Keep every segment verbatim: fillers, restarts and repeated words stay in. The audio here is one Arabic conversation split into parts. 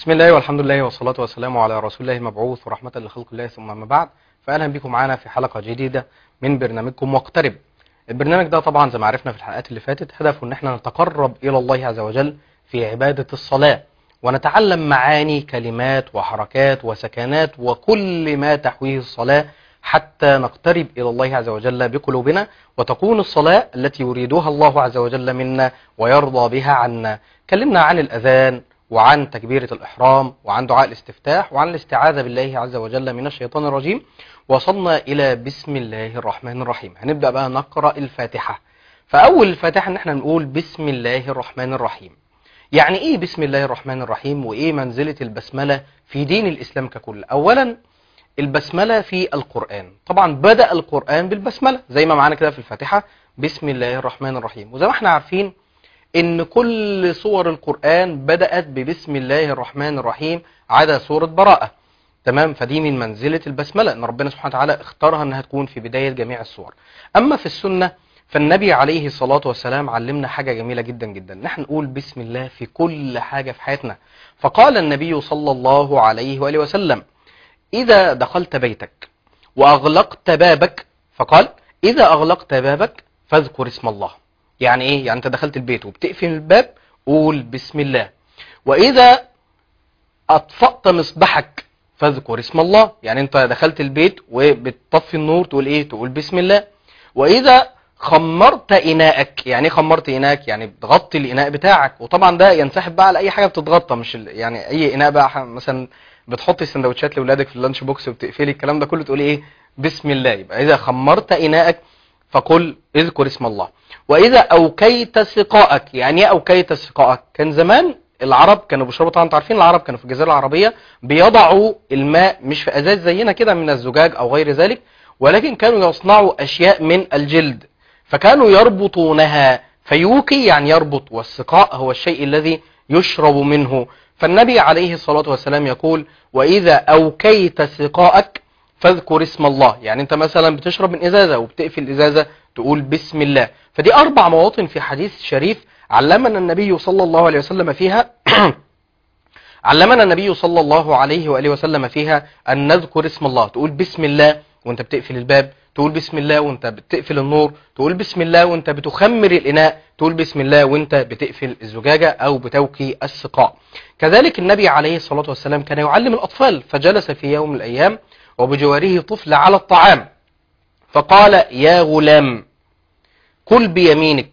بسم الله والحمد لله والصلاة والسلام على رسول الله المبعوث ورحمة لخلق الله، ثم أما بعد، فأهلا بكم معنا في حلقة جديدة من برنامجكم واقترب. البرنامج ده طبعا زي ما عرفنا في الحلقات اللي فاتت هدفه ان احنا نتقرب إلى الله عز وجل في عبادة الصلاة، ونتعلم معاني كلمات وحركات وسكنات وكل ما تحويه الصلاة حتى نقترب إلى الله عز وجل بقلوبنا، وتكون الصلاة التي يريدها الله عز وجل منا ويرضى بها عنا. كلمنا عن الأذان وعن تكبيرة الإحرام وعن دعاء الاستفتاح وعن الاستعاذة بالله عز وجل من الشيطان الرجيم، وصلنا إلى بسم الله الرحمن الرحيم. هنبدأ بقى نقرأ الفاتحة. فأول الفاتحة ان احنا نقول بسم الله الرحمن الرحيم. يعني ايه بسم الله الرحمن الرحيم وايه منزلة البسملة في دين الإسلام ككل؟ أولا البسملة في القرآن، طبعا بدأ القرآن بالبسملة زي ما معانا كده في الفاتحة بسم الله الرحمن الرحيم، وزي ما احنا عارفين ان كل صور القرآن بدأت ببسم الله الرحمن الرحيم عدا سورة براءة. تمام، فدي من منزلة البسملة ان ربنا سبحانه وتعالى اختارها انها تكون في بداية جميع السور. اما في السنة فالنبي عليه الصلاة والسلام علمنا حاجة جميلة جدا جدا، نحن نقول بسم الله في كل حاجة في حياتنا. فقال النبي صلى الله عليه وآله وسلم: إذا دخلت بيتك وأغلقت بابك، فقال إذا أغلقت بابك فاذكر اسم الله. يعني إيه؟ يعني أنت دخلت البيت وبتقفل الباب قول بسم الله. وإذا أطفأت مصباحك فاذكر اسم الله، يعني أنت دخلت البيت وبتطفي النور تقول إيه؟ تقول بسم الله. وإذا خمرت إناءك، يعني إيه خمرت إناءك؟ يعني بتغطي الإناء بتاعك، وطبعا ده ينسحب بقى على أي حاجة بتتغطى، مش يعني أي إناء بقى مثلا بتحطي السندوتشات لاولادك في اللانش بوكس وبتقفلي الكلام ده كله تقولي ايه؟ بسم الله. يبقى اذا خمرت اناءك فقل اذكر اسم الله. واذا اوكيت سقاءك، يعني ايه اوكيت سقاءك؟ كان زمان العرب كانوا بيشربوا، طبعا انتوا عارفين العرب كانوا في الجزيره العربيه بيضعوا الماء مش في ازاز زينا كده من الزجاج او غير ذلك، ولكن كانوا يصنعوا اشياء من الجلد فكانوا يربطونها. فيوكي يعني يربط، والسقاء هو الشيء الذي يشرب منه. فالنبي عليه الصلاة والسلام يقول: وإذا أوكيت سقاءك فاذكر اسم الله. يعني أنت مثلا بتشرب من إزازة وبتقفل الإزازة تقول بسم الله. فدي أربع مواطن في حديث شريف علمنا النبي صلى الله عليه وسلم فيها علمنا النبي صلى الله عليه وآله وسلم فيها أن نذكر اسم الله. تقول بسم الله وأنت بتقفل الباب، تقول بسم الله وأنت بتقفل النور، تقول بسم الله وأنت بتخمر الإناء، تقول بسم الله وأنت بتقفل الزجاجة أو بتوكي السقاء. كذلك النبي عليه الصلاة والسلام كان يعلم الأطفال، فجلس في يوم من الأيام وبجواره طفل على الطعام فقال: يا غلام كل بيمينك،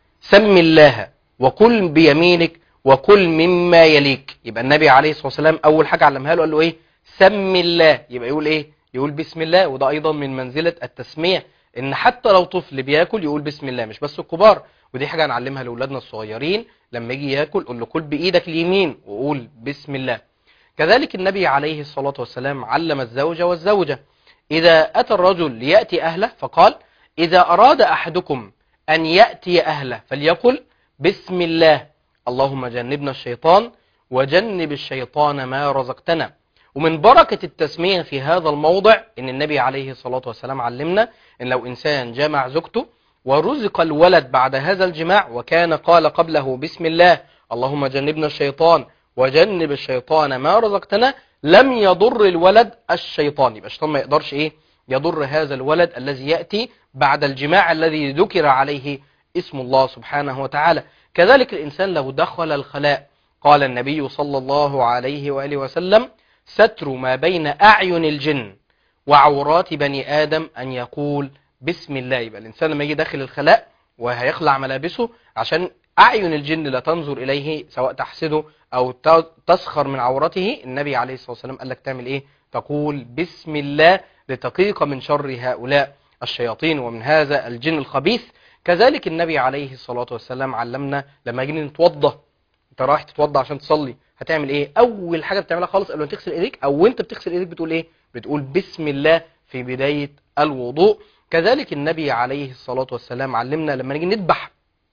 سم الله وكل بيمينك وكل مما يليك. يبقى النبي عليه الصلاة والسلام أول حاجة علمها له قال له إيه؟ سم الله. يبقى يقول إيه؟ يقول بسم الله. وده أيضا من منزلة التسمية، إن حتى لو طفل بياكل يقول بسم الله، مش بس الكبار. ودي حاجة نعلمها لأولادنا الصغيرين، لما يجي ياكل قول له كل بإيدك اليمين وقول بسم الله. كذلك النبي عليه الصلاة والسلام علم الزوجة والزوجة: إذا أتى الرجل ليأتي أهله فقال: إذا أراد أحدكم أن يأتي أهله فليقل بسم الله، اللهم جنبنا الشيطان وجنب الشيطان ما رزقتنا. ومن بركة التسمية في هذا الموضع إن النبي عليه الصلاة والسلام علمنا إن لو إنسان جمع زوجته ورزق الولد بعد هذا الجماع وكان قال قبله بسم الله اللهم جنبنا الشيطان وجنب الشيطان ما رزقتنا، لم يضر الولد الشيطان. يبقى الشيطان ما يقدرش إيه؟ يضر هذا الولد الذي يأتي بعد الجماع الذي ذكر عليه اسم الله سبحانه وتعالى. كذلك الإنسان لو دخل الخلاء قال النبي صلى الله عليه وآله وسلم: ستر ما بين أعين الجن وعورات بني آدم أن يقول بسم الله. يبقى الإنسان لما يجي داخل الخلاء وهيخلع ملابسه عشان أعين الجن لا تنظر إليه سواء تحسده أو تسخر من عورته، النبي عليه الصلاة والسلام قال لك تعمل إيه؟ تقول بسم الله لتقيق من شر هؤلاء الشياطين ومن هذا الجن الخبيث. كذلك النبي عليه الصلاة والسلام علمنا لما يجي نتوضى، انت رايح تتوضى عشان تصلي هتعمل ايه؟ اول حاجة بتعملها خالص قبل ما تغسل ايديك او وانت بتغسل ايديك بتقول ايه؟ بتقول بسم الله في بداية الوضوء. كذلك النبي عليه الصلاة والسلام علمنا لما نيجي نذبح،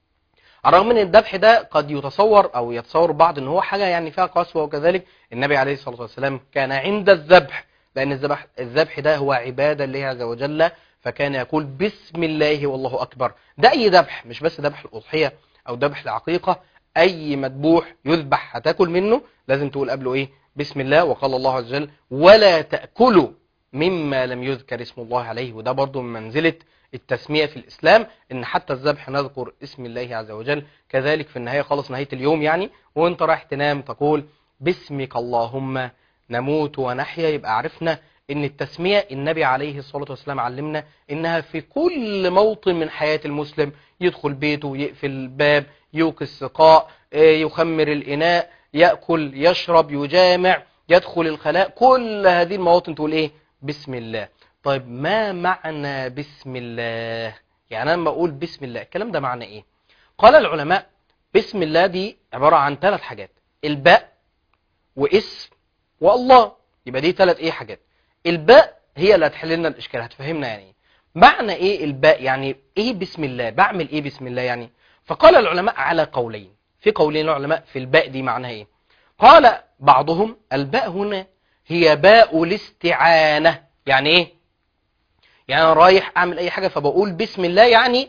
على الرغم من الذبح ده قد يتصور او يتصور بعض ان هو حاجة يعني فيها قسوة، وكذلك النبي عليه الصلاة والسلام كان عند الذبح، لان الذبح الذبح ده هو عبادة لله عز وجل، فكان يقول بسم الله والله أكبر. ده أي ذبح، مش بس ذبح الأضحية أو ذبح العقيقة، اي مذبوح يذبح هتاكل منه لازم تقول قبله ايه؟ بسم الله. وقال الله عز وجل ولا تأكلوا مما لم يذكر اسم الله عليه. وده برضو من منزلة التسمية في الإسلام، إن حتى الذبح نذكر اسم الله عز وجل. كذلك في النهاية خالص، نهاية اليوم يعني، وانت رايح تنام تقول باسمك اللهم نموت ونحيا. يبقى عرفنا إن التسمية النبي عليه الصلاة والسلام علمنا إنها في كل موطن من حياة المسلم. يدخل بيته، يقفل الباب، يوقي السقاء، يخمر الإناء، يأكل، يشرب، يجامع، يدخل الخلاء، كل هذه المواطن تقول إيه؟ بسم الله. طيب ما معنى بسم الله؟ يعني أنا لما أقول بسم الله الكلام ده معنى إيه؟ قال العلماء بسم الله دي عبارة عن ثلاث حاجات: الباء واسم والله. يبقى دي ثلاث إيه حاجات. الباء هي اللي هتحل لنا الإشكال، هتفهمنا يعني إيه معنى إيه الباء، يعني إيه بسم الله، بعمل إيه بسم الله يعني. فقال العلماء على قولين، في قولين العلماء في الباء دي معناها إيه. قال بعضهم الباء هنا هي باء الاستعانة. يعني إيه؟ يعني أنا رايح أعمل أي حاجة فبقول بسم الله، يعني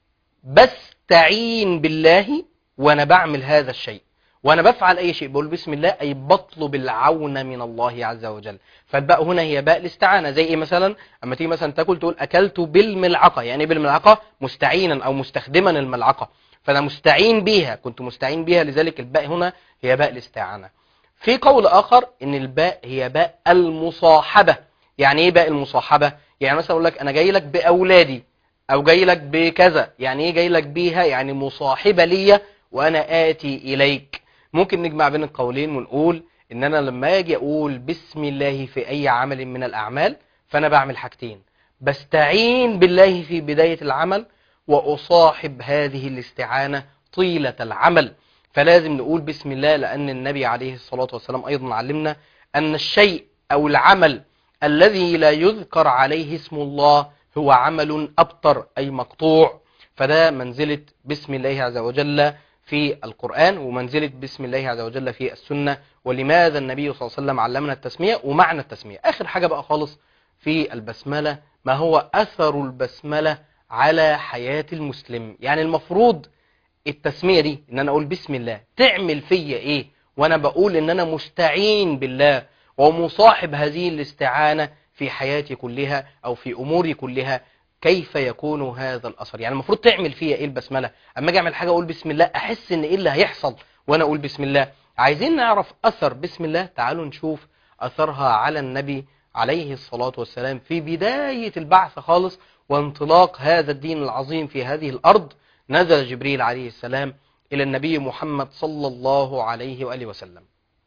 بستعين بالله وأنا بعمل هذا الشيء، وأنا بفعل أي شيء بقول بسم الله، أي بطلب العون من الله عز وجل. فالباء هنا هي باء الاستعانة. زي إيه مثلا؟ أما تيجي مثلا تاكل تقول أكلت بالملعقة، يعني بالملعقة مستعينا أو مستخدما الملعقة، فأنا مستعين بيها، كنت مستعين بيها، لذلك الباء هنا هي باء الاستعانة. في قول آخر إن الباء هي باء المصاحبة. يعني إيه باء المصاحبة؟ يعني مثلا أقول لك أنا جاي لك بأولادي أو جاي لك بكذا. يعني إيه جاي لك بيها؟ يعني مصاحبة ليا وأنا آتي إليك. ممكن نجمع بين القولين ونقول إن أنا لما أجي أقول بسم الله في أي عمل من الأعمال فأنا بعمل حاجتين: بستعين بالله في بداية العمل، وأصاحب هذه الاستعانة طيلة العمل. فلازم نقول بسم الله، لأن النبي عليه الصلاة والسلام أيضا علمنا أن الشيء أو العمل الذي لا يذكر عليه اسم الله هو عمل أبتر، أي مقطوع. فده منزلة بسم الله عز وجل في القرآن، ومنزلة بسم الله عز وجل في السنة. ولماذا النبي صلى الله عليه وسلم علمنا التسمية ومعنى التسمية. آخر حاجة بقى خالص في البسملة، ما هو أثر البسملة على حياة المسلم. يعني المفروض التسمية دي ان انا اقول بسم الله تعمل فيا ايه وانا بقول ان انا مستعين بالله ومصاحب هذه الاستعانة في حياتي كلها او في اموري كلها. كيف يكون هذا الاثر؟ يعني المفروض تعمل فيا ايه البسملة؟ اما اجي اعمل حاجة اقول بسم الله احس ان ايه اللي هيحصل وانا اقول بسم الله. عايزين نعرف اثر بسم الله. تعالوا نشوف اثرها على النبي عليه الصلاة والسلام في بداية البعث خالص وانطلاق هذا الدين العظيم في هذه الارض. نزل جبريل عليه السلام إلى النبي محمد صلى الله عليه وآله وسلم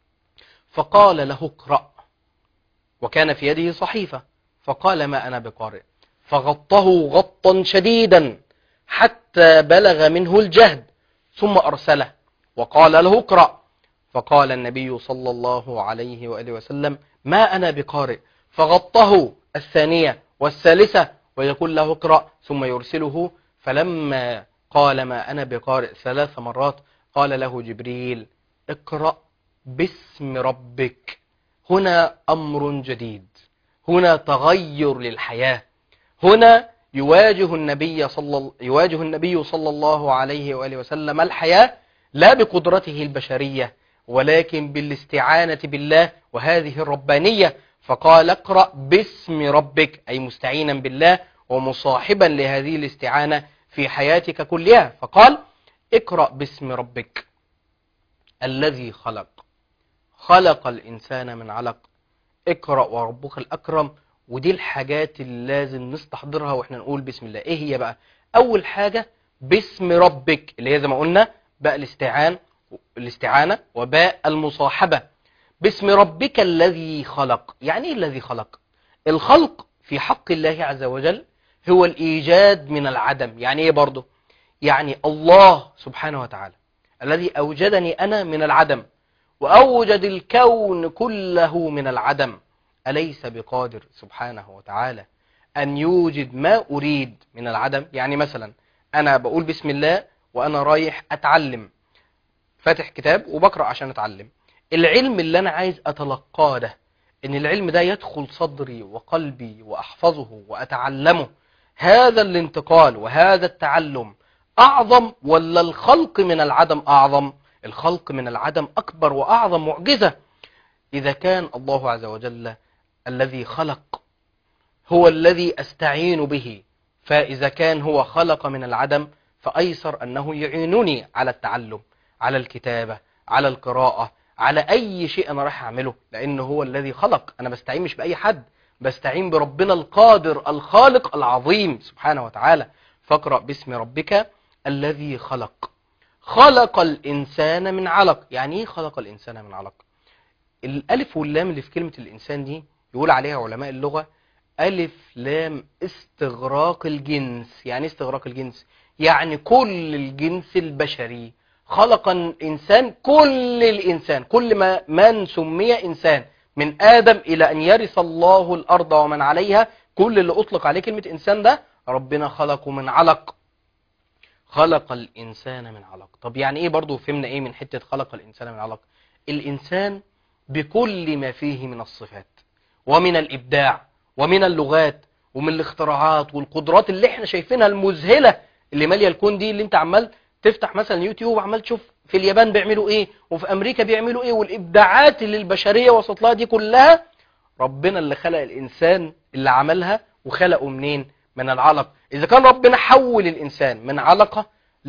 فقال له اقرأ، وكان في يده صحيفة، فقال ما أنا بقارئ، فغطه غطا شديدا حتى بلغ منه الجهد، ثم أرسله وقال له اقرأ، فقال النبي صلى الله عليه وآله وسلم ما أنا بقارئ، فغطه الثانية والثالثة ويقول له اقرأ، ثم يرسله. فلما قال ما أنا بقارئ ثلاث مرات قال له جبريل اقرأ باسم ربك. هنا أمر جديد، هنا تغير للحياة. هنا يواجه النبي صلى يواجه النبي صلى الله عليه وآله وسلم الحياة لا بقدرته البشرية ولكن بالاستعانة بالله وهذه الربانية. فقال اقرأ باسم ربك، أي مستعينا بالله ومصاحبا لهذه الاستعانة في حياتك كلها. فقال اقرأ باسم ربك الذي خلق خلق الإنسان من علق اقرأ وربك الأكرم. ودي الحاجات اللي لازم نستحضرها واحنا نقول بسم الله. ايه هي بقى؟ أول حاجة باسم ربك، اللي هي زي ما قلنا باء الاستعان الاستعانة وباء المصاحبة. باسم ربك الذي خلق. يعني ايه الذي خلق؟ الخلق في حق الله عز وجل هو الإيجاد من العدم. يعني ايه برضه؟ يعني الله سبحانه وتعالى الذي أوجدني أنا من العدم وأوجد الكون كله من العدم، أليس بقادر سبحانه وتعالى أن يوجد ما أريد من العدم؟ يعني مثلا أنا بقول بسم الله وأنا رايح أتعلم، فاتح كتاب وبقرأ عشان أتعلم. العلم اللي أنا عايز أتلقاه ده، إن العلم ده يدخل صدري وقلبي وأحفظه وأتعلمه، هذا الانتقال وهذا التعلم أعظم ولا الخلق من العدم أعظم؟ الخلق من العدم أكبر وأعظم معجزة. إذا كان الله عز وجل الذي خلق هو الذي أستعين به، فإذا كان هو خلق من العدم فأيسر أنه يعينني على التعلم، على الكتابة، على القراءة، على أي شيء أنا راح أعمله، لأنه هو الذي خلق. أنا بستعين مش بأي حد، بستعين بربنا القادر الخالق العظيم سبحانه وتعالى. فاقرأ باسم ربك الذي خلق. خلق الإنسان من علق. يعني إيه خلق الإنسان من علق؟ الألف واللام اللي في كلمة الإنسان دي يقول عليها علماء اللغة ألف لام استغراق الجنس. يعني استغراق الجنس يعني كل الجنس البشري. خلق الإنسان كل الإنسان، كل ما من سمي إنسان من آدم إلى أن يرث الله الأرض ومن عليها، كل اللي أطلق عليه كلمة إنسان ده ربنا خلقه من علق. خلق الإنسان من علق. طب يعني إيه برضو؟ فهمنا إيه من حتة خلق الإنسان من علق؟ الإنسان بكل ما فيه من الصفات ومن الإبداع ومن اللغات ومن الاختراعات والقدرات اللي احنا شايفينها المذهلة اللي مالية الكون دي، اللي انت عمال تفتح مثلا يوتيوب وعمال تشوف في اليابان بيعملوا ايه وفي امريكا بيعملوا ايه، والابداعات اللي البشرية وصلت لها دي كلها ربنا اللي خلق الانسان اللي عملها. وخلقه منين؟ من العلق. اذا كان ربنا حول الانسان من علقة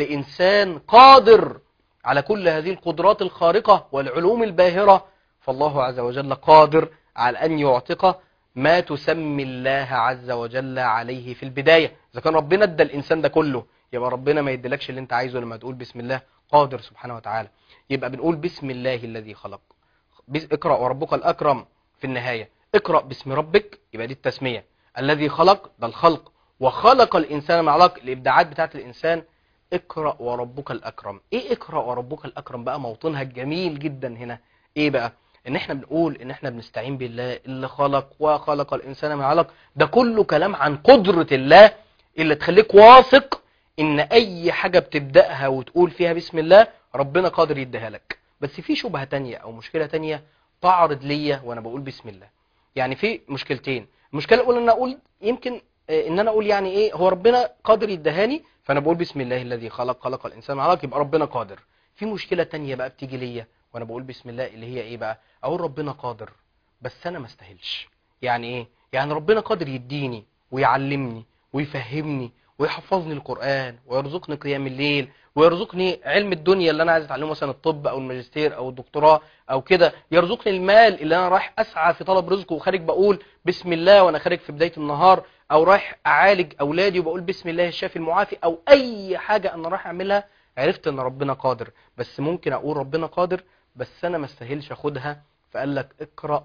لانسان قادر على كل هذه القدرات الخارقة والعلوم الباهرة، فالله عز وجل قادر على أن يعتق ما تسمي الله عز وجل عليه في البداية. إذا كان ربنا ادى الإنسان ده كله، يبقى ربنا ما يدلكش اللي انت عايزه لما تقول بسم الله. قادر سبحانه وتعالى. يبقى بنقول بسم الله الذي خلق. اقرأ وربك الأكرم في النهاية. اقرأ باسم ربك، يبقى دي التسمية. الذي خلق ده الخلق، وخلق الإنسان من علق الإبداعات بتاعت الإنسان. اقرأ وربك الأكرم. ايه اقرأ وربك الأكرم بقى؟ موطنها الجميل جدا هنا ايه بقى؟ ان احنا بنقول ان احنا بنستعين بالله اللي خلق وخلق الانسان من علق. ده كله كلام عن قدرة الله اللي تخليك واثق ان اي حاجة بتبدأها وتقول فيها بسم الله ربنا قادر يديها لك. بس في شبهة تانية او مشكلة تانية تعرض ليا وانا بقول بسم الله. يعني في مشكلتين. المشكلة الاولى ان انا اقول يمكن ان انا اقول يعني ايه هو ربنا قادر يديهاني، فانا بقول بسم الله الذي خلق خلق الانسان من علق يبقى ربنا قادر. في مشكلة تانية بقى بتيجي ليا وانا بقول بسم الله اللي هي ايه بقى؟ اقول ربنا قادر بس انا ما استاهلش. يعني ايه؟ يعني ربنا قادر يديني ويعلمني ويفهمني ويحفظني القرآن ويرزقني قيام الليل ويرزقني علم الدنيا اللي انا عايز اتعلمه، مثلا الطب او الماجستير او الدكتوراه او كده، يرزقني المال اللي انا رايح اسعى في طلب رزقه وخارج بقول بسم الله وانا خارج في بداية النهار، او رايح اعالج اولادي وبقول بسم الله الشافي المعافي، او اي حاجة انا رايح اعملها. عرفت ان ربنا قادر، بس ممكن اقول ربنا قادر بس انا ما استاهلش اخدها. فقال لك اقرأ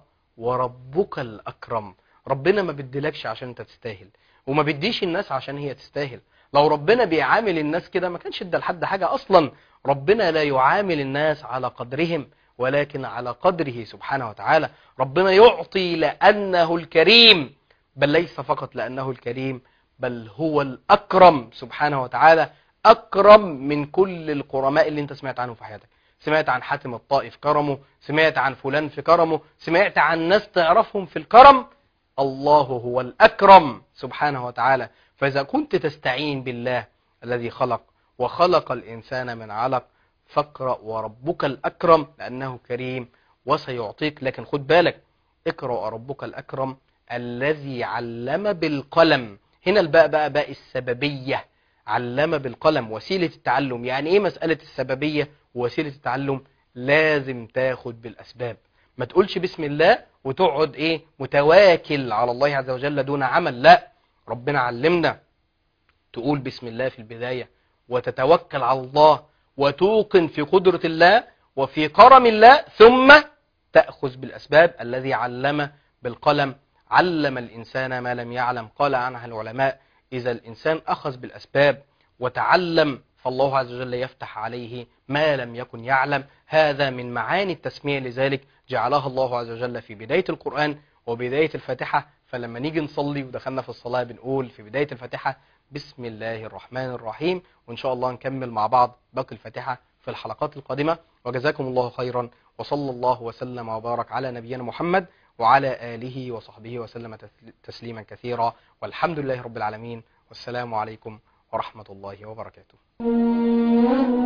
وربك الأكرم. ربنا ما بيديلكش عشان انت تستاهل، وما بيديش الناس عشان هي تستاهل. لو ربنا بيعامل الناس كده ما كانش ادى لحد حاجة اصلا. ربنا لا يعامل الناس على قدرهم ولكن على قدره سبحانه وتعالى. ربنا يعطي لأنه الكريم، بل ليس فقط لأنه الكريم بل هو الأكرم سبحانه وتعالى. أكرم من كل الكرماء اللي انت سمعت عنه في حياتك. سمعت عن حاتم الطائي في كرمه، سمعت عن فلان في كرمه، سمعت عن ناس تعرفهم في الكرم. الله هو الأكرم سبحانه وتعالى. فإذا كنت تستعين بالله الذي خلق وخلق الإنسان من علق فاقرأ وربك الأكرم لأنه كريم وسيعطيك. لكن خد بالك، اقرأ وربك الأكرم الذي علم بالقلم. هنا الباء بقى باء السببية. علم بالقلم وسيلة التعلم. يعني ايه مسألة السببية ووسيلة التعلم؟ لازم تاخد بالأسباب. ما تقولش بسم الله وتقعد ايه متواكل على الله عز وجل دون عمل. لا، ربنا علمنا تقول بسم الله في البداية وتتوكل على الله وتوقن في قدرة الله وفي كرم الله، ثم تأخذ بالأسباب. الذي علم بالقلم علم الإنسان ما لم يعلم. قال عنها العلماء إذا الإنسان أخذ بالأسباب وتعلم فالله عز وجل يفتح عليه ما لم يكن يعلم. هذا من معاني التسمية، لذلك جعلها الله عز وجل في بداية القرآن وبداية الفاتحة. فلما نيجي نصلي ودخلنا في الصلاة بنقول في بداية الفاتحة بسم الله الرحمن الرحيم. وإن شاء الله نكمل مع بعض باقي الفاتحة في الحلقات القادمة. وجزاكم الله خيرا، وصلى الله وسلم وبارك على نبينا محمد وعلى آله وصحبه وسلم تسليما كثيرا، والحمد لله رب العالمين، والسلام عليكم ورحمة الله وبركاته.